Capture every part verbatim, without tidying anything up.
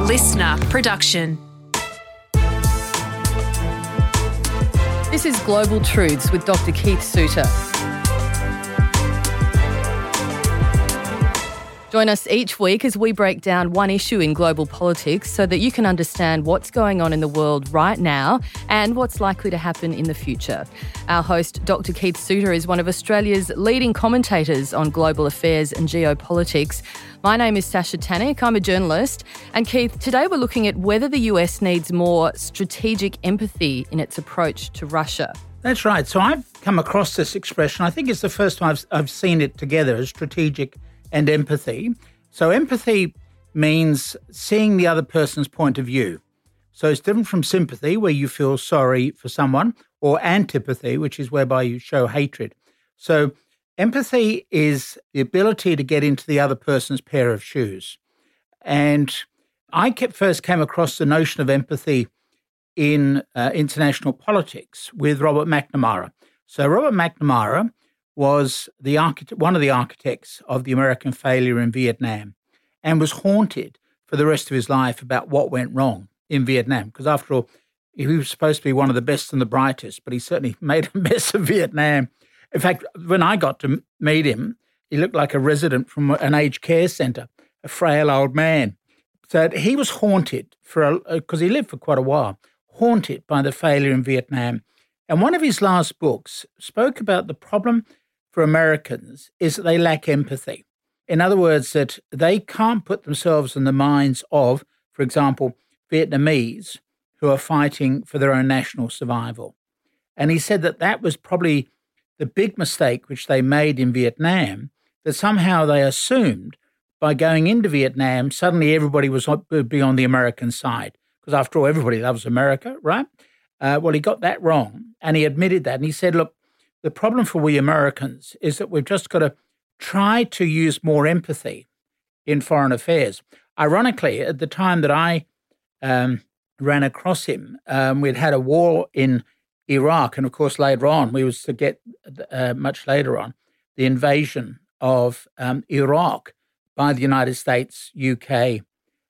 A listener production. This is Global Truths with Doctor Keith Suter. Join us each week as we break down one issue in global politics so that you can understand what's going on in the world right now and what's likely to happen in the future. Our host, Doctor Keith Suter, is one of Australia's leading commentators on global affairs and geopolitics. My name is Sasha Tanik. I'm a journalist. And Keith, today we're looking at whether the U S needs more strategic empathy in its approach to Russia. That's right. So I've come across this expression. I think it's the first time I've, I've seen it together as strategic and empathy. So empathy means seeing the other person's point of view. So it's different from sympathy, where you feel sorry for someone, or antipathy, which is whereby you show hatred. So empathy is the ability to get into the other person's pair of shoes. And I kept, first came across the notion of empathy in uh, international politics with Robert McNamara. So Robert McNamara was the architect, one of the architects of the American failure in Vietnam, and was haunted for the rest of his life about what went wrong in Vietnam. Because after all, he was supposed to be one of the best and the brightest, but he certainly made a mess of Vietnam. In fact, when I got to meet him, he looked like a resident from an aged care centre, a frail old man. So he was haunted for because he lived for quite a while, haunted by the failure in Vietnam. And one of his last books spoke about the problem for Americans is that they lack empathy. In other words, that they can't put themselves in the minds of, for example, Vietnamese who are fighting for their own national survival. And he said that that was probably the big mistake which they made in Vietnam, that somehow they assumed by going into Vietnam, suddenly everybody was would be on the American side. Because after all, everybody loves America, right? Uh, well, he got that wrong, and he admitted that. And he said, look, the problem for we Americans is that we've just got to try to use more empathy in foreign affairs. Ironically, at the time that I um, ran across him, um, we'd had a war in Iraq, and of course later on, we was to get, uh, much later on, the invasion of um, Iraq by the United States, U K,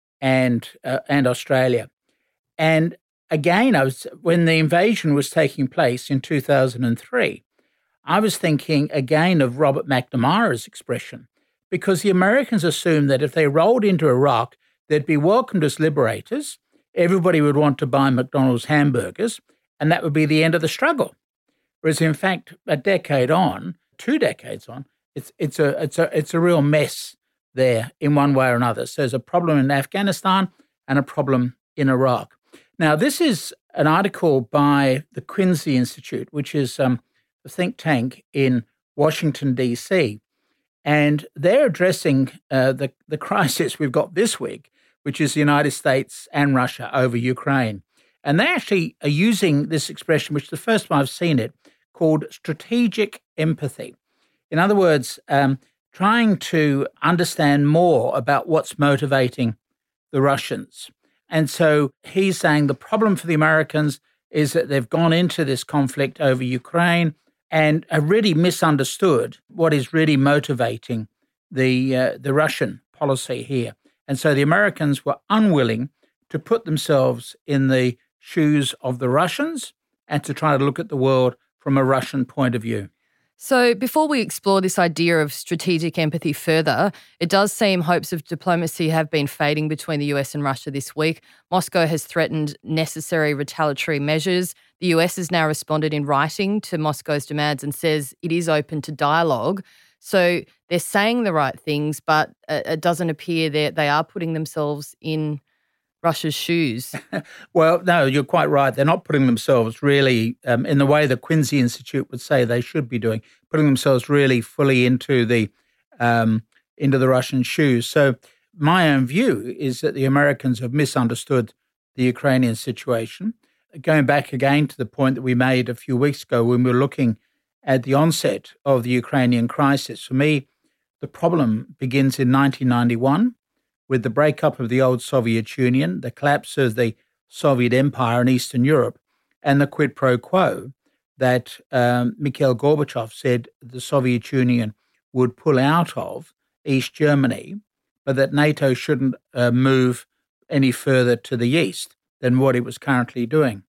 and uh, and Australia. And again, I was when the invasion was taking place in two thousand three, I was thinking again of Robert McNamara's expression, because the Americans assumed that if they rolled into Iraq, they'd be welcomed as liberators, everybody would want to buy McDonald's hamburgers, and that would be the end of the struggle. Whereas in fact, a decade on, two decades on, it's it's a it's a it's a real mess there in one way or another. So there's a problem in Afghanistan and a problem in Iraq. Now, this is an article by the Quincy Institute, which is um, a think tank in Washington, D C, and they're addressing uh, the, the crisis we've got this week, which is the United States and Russia over Ukraine. And they actually are using this expression, which is the first time I've seen it, called strategic empathy. In other words, um, trying to understand more about what's motivating the Russians. And so he's saying the problem for the Americans is that they've gone into this conflict over Ukraine and have really misunderstood what is really motivating the uh, the Russian policy here. And so the Americans were unwilling to put themselves in the shoes of the Russians and to try to look at the world from a Russian point of view. So before we explore this idea of strategic empathy further, it does seem hopes of diplomacy have been fading between the U S and Russia this week. Moscow has threatened necessary retaliatory measures. The U S has now responded in writing to Moscow's demands and says it is open to dialogue. So they're saying the right things, but it doesn't appear that they are putting themselves in Russia's shoes. Well, no, you're quite right. They're not putting themselves really um, in the way the Quincy Institute would say they should be doing, putting themselves really fully into the um, into the Russian shoes. So my own view is that the Americans have misunderstood the Ukrainian situation. Going back again to the point that we made a few weeks ago when we were looking at the onset of the Ukrainian crisis, for me, the problem begins in nineteen ninety-one. With the breakup of the old Soviet Union, the collapse of the Soviet Empire in Eastern Europe, and the quid pro quo that um, Mikhail Gorbachev said the Soviet Union would pull out of East Germany, but that NATO shouldn't uh, move any further to the east than what it was currently doing.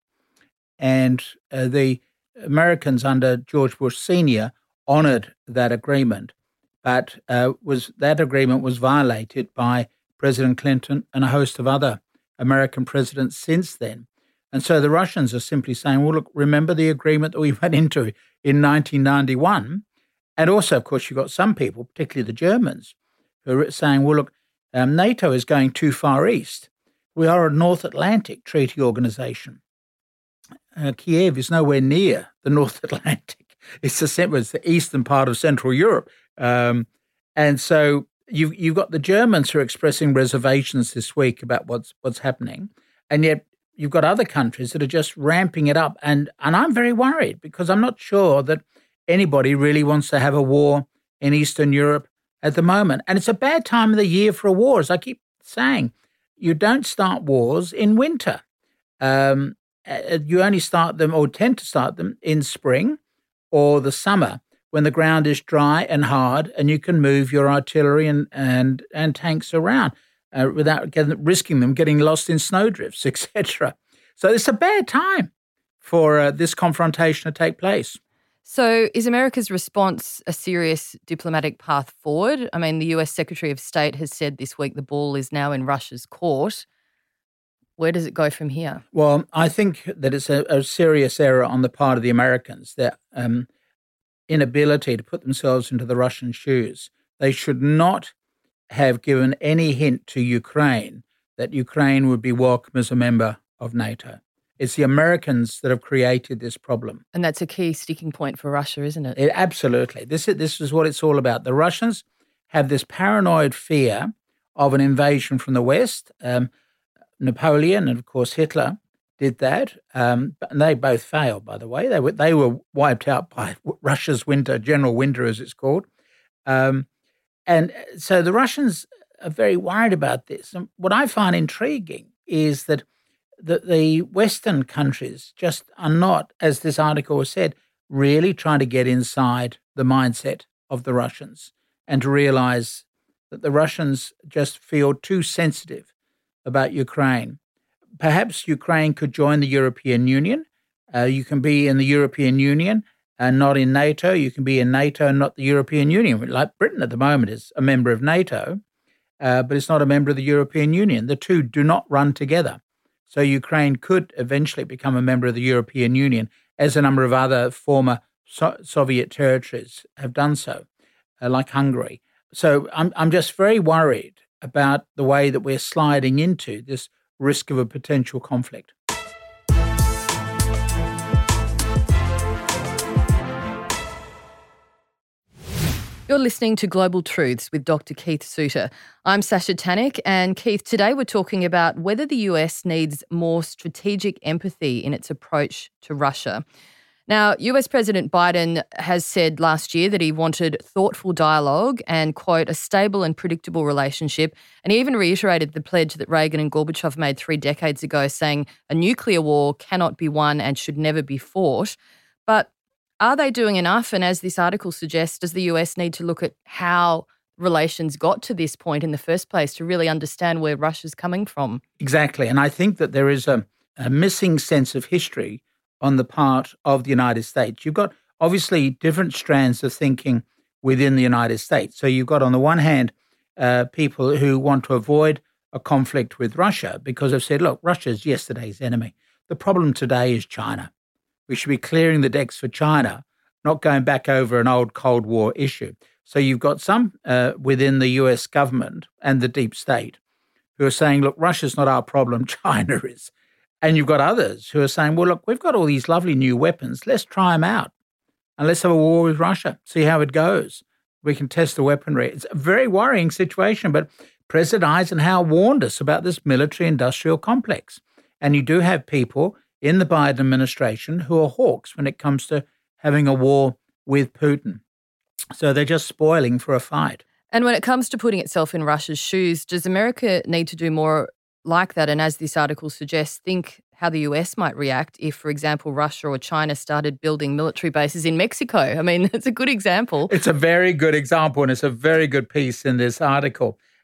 And uh, the Americans under George Bush Senior honoured that agreement, but uh, was that agreement was violated by President Clinton and a host of other American presidents since then. And so the Russians are simply saying, well, look, remember the agreement that we went into in nineteen ninety-one? And also, of course, you've got some people, particularly the Germans, who are saying, well, look, um, NATO is going too far east. We are a North Atlantic treaty organization. Uh, Kiev is nowhere near the North Atlantic. It's the, it's the eastern part of Central Europe. Um, and so you've, you've got the Germans who are expressing reservations this week about what's what's happening. And yet you've got other countries that are just ramping it up. And, and I'm very worried because I'm not sure that anybody really wants to have a war in Eastern Europe at the moment. And it's a bad time of the year for a war. As I keep saying, you don't start wars in winter. Um, you only start them or tend to start them in spring or the summer when the ground is dry and hard and you can move your artillery and, and, and tanks around uh, without getting, risking them getting lost in snowdrifts, et cetera. So it's a bad time for uh, this confrontation to take place. So is America's response a serious diplomatic path forward? I mean, the U S Secretary of State has said this week the ball is now in Russia's court. Where does it go from here? Well, I think that it's a, a serious error on the part of the Americans, their um, inability to put themselves into the Russian shoes. They should not have given any hint to Ukraine that Ukraine would be welcome as a member of NATO. It's the Americans that have created this problem. And that's a key sticking point for Russia, isn't it? it absolutely. This is, this is what it's all about. The Russians have this paranoid fear of an invasion from the West. Um, Napoleon and, of course, Hitler did that. Um, and they both failed, by the way. They were they were wiped out by Russia's winter, general winter, as it's called. Um, and so the Russians are very worried about this. And what I find intriguing is that the, the Western countries just are not, as this article has said, really trying to get inside the mindset of the Russians and to realize that the Russians just feel too sensitive about Ukraine. Perhaps Ukraine could join the European Union. Uh, you can be in the European Union and not in NATO. You can be in NATO and not the European Union. Like Britain at the moment is a member of NATO, uh, but it's not a member of the European Union. The two do not run together. So Ukraine could eventually become a member of the European Union, as a number of other former so- Soviet territories have done so, uh, like Hungary. So I'm I'm just very worried about the way that we're sliding into this risk of a potential conflict. You're listening to Global Truths with Doctor Keith Suter. I'm Sasha Tanik, and Keith, today we're talking about whether the U S needs more strategic empathy in its approach to Russia. Now, U S President Biden has said last year that he wanted thoughtful dialogue and, quote, a stable and predictable relationship. And he even reiterated the pledge that Reagan and Gorbachev made three decades ago, saying a nuclear war cannot be won and should never be fought. But are they doing enough? And as this article suggests, does the U S need to look at how relations got to this point in the first place to really understand where Russia's coming from? Exactly. And I think that there is a, a missing sense of history on the part of the United States. You've got obviously different strands of thinking within the United States. So you've got on the one hand, uh, people who want to avoid a conflict with Russia because they've said, look, Russia's yesterday's enemy. The problem today is China. We should be clearing the decks for China, not going back over an old Cold War issue. So you've got some uh, within the U S government and the deep state who are saying, look, Russia's not our problem, China is. And you've got others who are saying, well, look, we've got all these lovely new weapons. Let's try them out and let's have a war with Russia, see how it goes. We can test the weaponry. It's a very worrying situation, but President Eisenhower warned us about this military-industrial complex. And you do have people in the Biden administration who are hawks when it comes to having a war with Putin. So they're just spoiling for a fight. And when it comes to putting itself in Russia's shoes, does America need to do more like that? And as this article suggests, think how the U S might react if, for example, Russia or China started building military bases in Mexico. I mean, it's a good example. It's a very good example, and it's a very good piece in this article.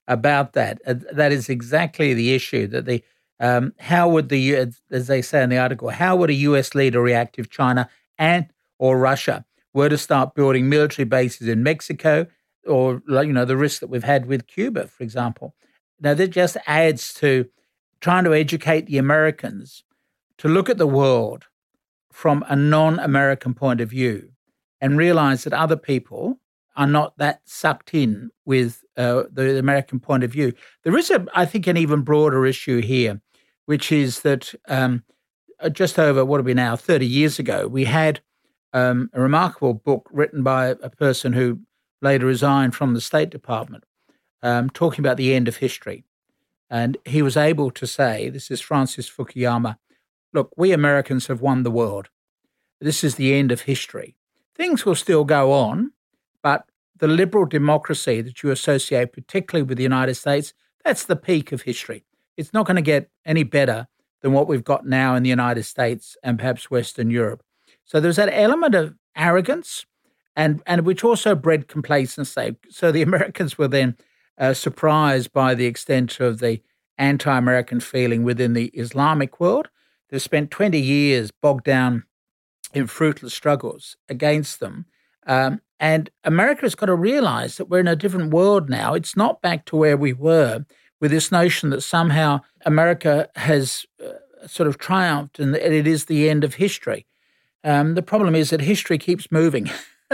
about that. Uh, that is exactly the issue. That the um, how would the U- as they say in the article, how would a U S leader react if China and or Russia were to start building military bases in Mexico, or like, you know the risk that we've had with Cuba, for example? Now that just adds to trying to educate the Americans to look at the world from a non-American point of view and realize that other people are not that sucked in with uh, the American point of view. There is, a, I think, an even broader issue here, which is that um, just over, what are we now, thirty years ago, we had um, a remarkable book written by a person who later resigned from the State Department, um, talking about the end of history. And he was able to say, this is Francis Fukuyama, look, we Americans have won the world. This is the end of history. Things will still go on, but the liberal democracy that you associate particularly with the United States, that's the peak of history. It's not going to get any better than what we've got now in the United States and perhaps Western Europe. So there's that element of arrogance, and, and which also bred complacency. So the Americans were then uh, surprised by the extent of the anti-American feeling within the Islamic world. They've spent twenty years bogged down in fruitless struggles against them. Um, and America has got to realize that we're in a different world now. It's not back to where we were with this notion that somehow America has uh, sort of triumphed and it is the end of history. Um, the problem is that history keeps moving.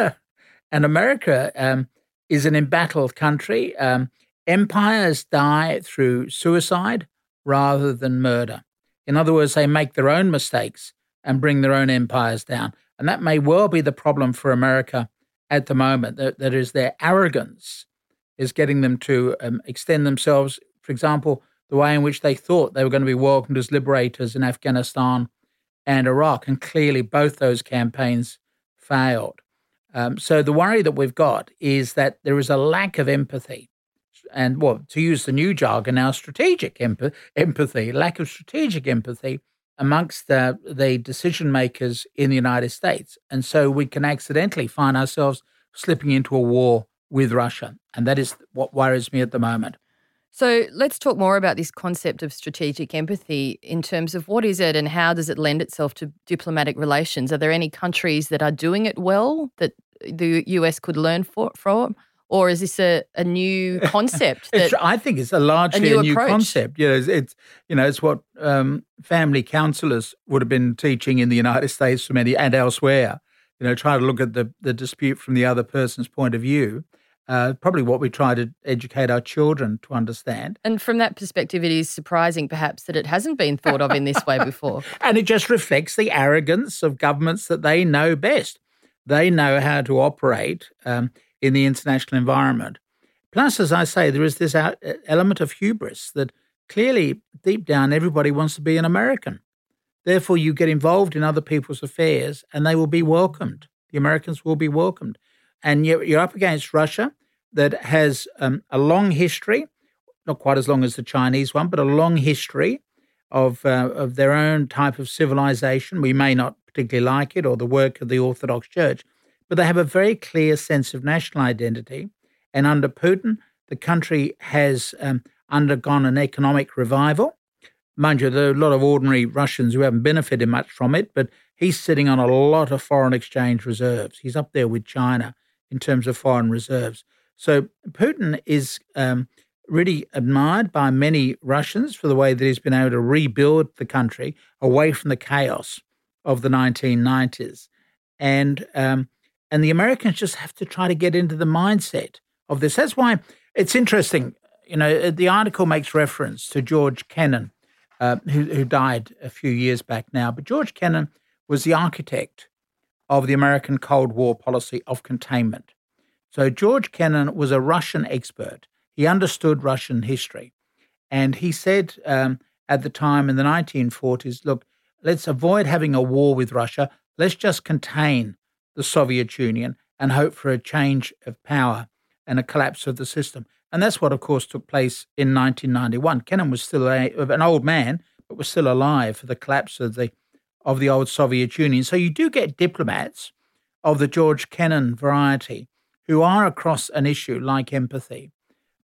And America um, is an embattled country. Um, empires die through suicide rather than murder. In other words, they make their own mistakes and bring their own empires down. And that may well be the problem for America at the moment, that, that is their arrogance is getting them to um, extend themselves, for example, the way in which they thought they were going to be welcomed as liberators in Afghanistan and Iraq. And clearly both those campaigns failed. Um, so the worry that we've got is that there is a lack of empathy and, well, to use the new jargon now, strategic emp- empathy, lack of strategic empathy amongst uh, the decision makers in the United States. And so we can accidentally find ourselves slipping into a war with Russia. And that is what worries me at the moment. So let's talk more about this concept of strategic empathy in terms of what is it and how does it lend itself to diplomatic relations? Are there any countries that are doing it well that the U S could learn for, from? Or is this a, a new concept? That, I think it's a largely a new, a new concept. You know, it's, it's you know it's what um, family counsellors would have been teaching in the United States for many and elsewhere. You know, try to look at the, the dispute from the other person's point of view. Uh, probably what we try to educate our children to understand. And from that perspective, it is surprising perhaps that it hasn't been thought of in this way before. And it just reflects the arrogance of governments that they know best. They know how to operate um, in the international environment. Plus, as I say, there is this element of hubris that clearly deep down everybody wants to be an American. Therefore, you get involved in other people's affairs and they will be welcomed. The Americans will be welcomed. And you're, you're up against Russia that has um, a long history, not quite as long as the Chinese one, but a long history of uh, of their own type of civilization. We may not particularly like it or the work of the Orthodox Church, but they have a very clear sense of national identity. And under Putin, the country has um, undergone an economic revival. Mind you, there are a lot of ordinary Russians who haven't benefited much from it, but he's sitting on a lot of foreign exchange reserves. He's up there with China in terms of foreign reserves. So Putin is um, really admired by many Russians for the way that he's been able to rebuild the country away from the chaos of the nineteen nineties. And um, and the Americans just have to try to get into the mindset of this. That's why it's interesting. You know, the article makes reference to George Kennan, uh, who, who died a few years back now. But George Kennan was the architect of the American Cold War policy of containment. So George Kennan was a Russian expert. He understood Russian history. And he said um, at the time in the nineteen forties, look, let's avoid having a war with Russia. Let's just contain the Soviet Union and hope for a change of power and a collapse of the system. And that's what, of course, took place in nineteen ninety-one. Kennan was still a, an old man, but was still alive for the collapse of the of the old Soviet Union. So you do get diplomats of the George Kennan variety who are across an issue like empathy.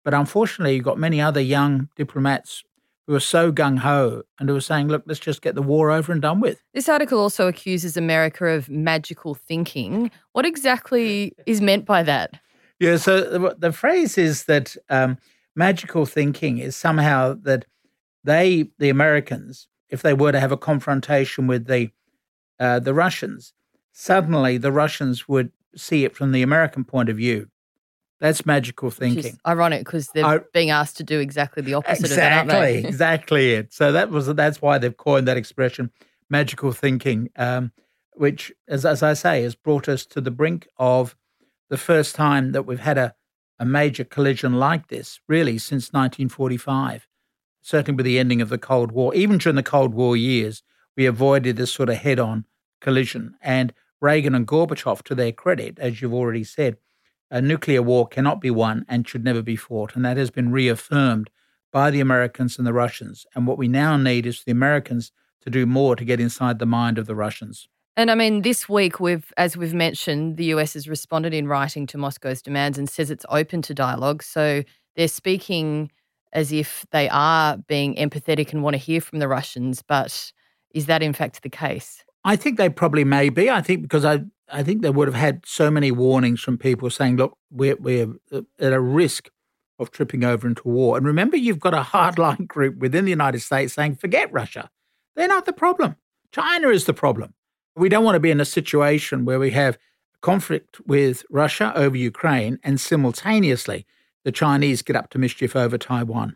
But unfortunately, you've got many other young diplomats who are so gung-ho and who are saying, look, let's just get the war over and done with. This article also accuses America of magical thinking. What exactly is meant by that? Yeah, so the, the phrase is that um, magical thinking is somehow that they, the Americans, if they were to have a confrontation with the uh, the Russians, suddenly the Russians would see it from the American point of view. That's magical thinking. Which is ironic because they're I, being asked to do exactly the opposite exactly, of that, aren't they? Exactly it. So that was that's why they've coined that expression, magical thinking, um, which, as, as I say, has brought us to the brink of the first time that we've had a, a major collision like this, really, since nineteen forty-five, certainly with the ending of the Cold War. Even during the Cold War years, we avoided this sort of head-on collision. And Reagan and Gorbachev, to their credit, as you've already said, a nuclear war cannot be won and should never be fought. And that has been reaffirmed by the Americans and the Russians. And what we now need is for the Americans to do more to get inside the mind of the Russians. And I mean, this week, we've, as we've mentioned, the U S has responded in writing to Moscow's demands and says it's open to dialogue. So they're speaking as if they are being empathetic and want to hear from the Russians. But is that in fact the case? I think they probably may be. I think because I, I think they would have had so many warnings from people saying, look, we're, we're at a risk of tripping over into war. And remember, you've got a hardline group within the United States saying, forget Russia. They're not the problem. China is the problem. We don't want to be in a situation where we have conflict with Russia over Ukraine and simultaneously the Chinese get up to mischief over Taiwan.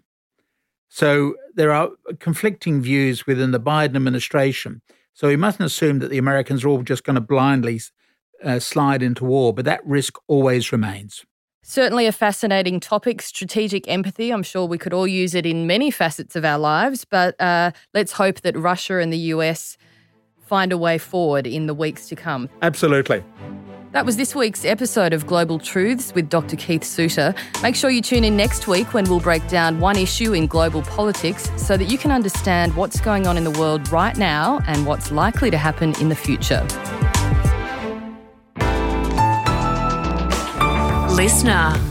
So there are conflicting views within the Biden administration. So we mustn't assume that the Americans are all just going to blindly uh, slide into war, but that risk always remains. Certainly a fascinating topic, strategic empathy. I'm sure we could all use it in many facets of our lives, but uh, let's hope that Russia and the U S find a way forward in the weeks to come. Absolutely. That was this week's episode of Global Truths with Doctor Keith Suter. Make sure you tune in next week when we'll break down one issue in global politics so that you can understand what's going on in the world right now and what's likely to happen in the future. Listener.